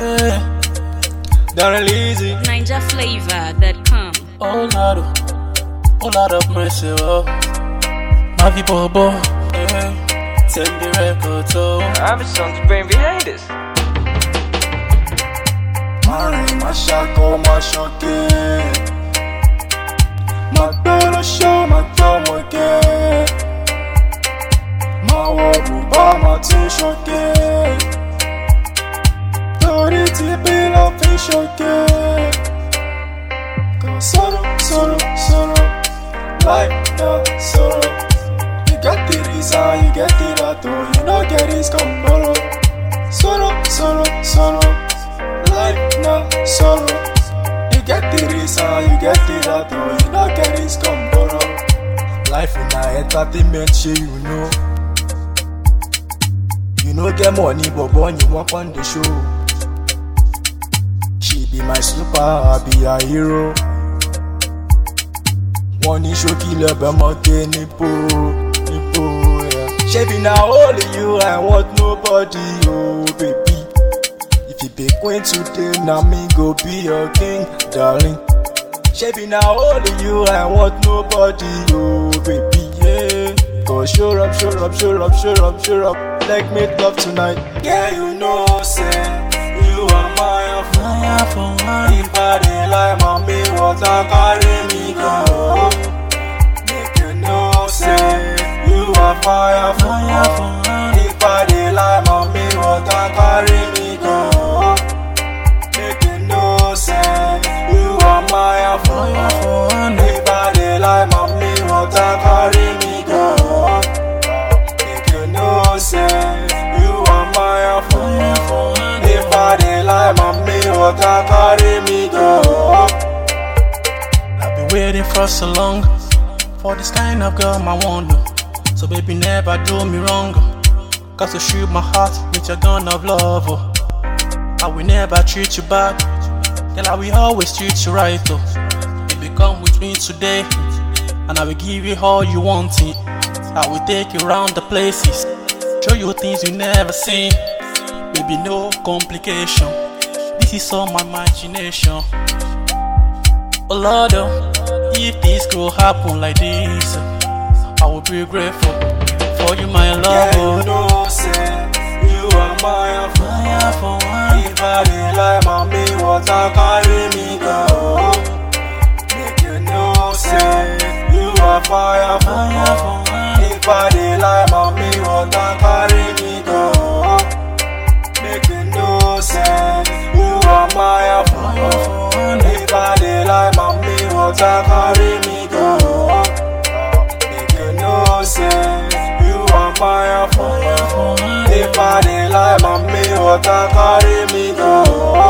Yeah, don't release it. NinjaFlavor.com. Oh Lord of mercy, oh. Mavi Bobo, yeah. Send the record, oh. I have a song to bring behind us. Mari, ma shako, ma shoke. Ma dolo show, ma tomo ke. Ma wobu ba, ma tu shoke. Tori ti bilo fi shoke. Solo, like the solo. You get the reason, you get the that, you know get this come Solo, like the solo. You get the reason, you get the that, you know get this come Life in a entertainment, shey you know. You know get money, but when you walk on the show. She be my super, I be a hero. One is show killer, but my nipo, yeah. Shabby now only you, I want nobody, oh baby. If you be queen today, now me go be your king, darling. Shabby now only you, I want nobody, oh baby, yeah. Go show up, like make love tonight. Yeah, you know, say you are my fire. If I dey like mommy, water carry me go. Make you know, say you are fire. If I dey like mommy, water carry me go. Make you know, say you are my fire. If I dey like mommy, water carry me go. Make you know, say you are my fire. If I dey like mommy, water carry me go. I've been waiting for so long for this kind of girl I want. So baby never do me wrong. Cause you shoot my heart with your gun of love. I will never treat you bad. Girl, I will always treat you right. Baby come with me today, and I will give you all you want. I will take you around the places, show you things you never seen. Baby no complication, this is all my imagination. Oh Lord, if this could happen like this, I would be grateful for you, my love. Yeah, you know, say you are my fire. If I dey like mommy, water carry me go. Make you know, say you are fire. If I dey like mommy, water carry me go. Make you know, say you are my fire. If I dey like mommy, water carry me go. Make you know, say you are my fire. If I dey like mommy, water carry me go.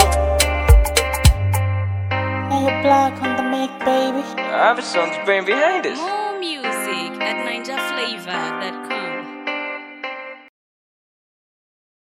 Now you're black on the make, baby. I have a song to bring behind us. More music at NinjaFlavor.com.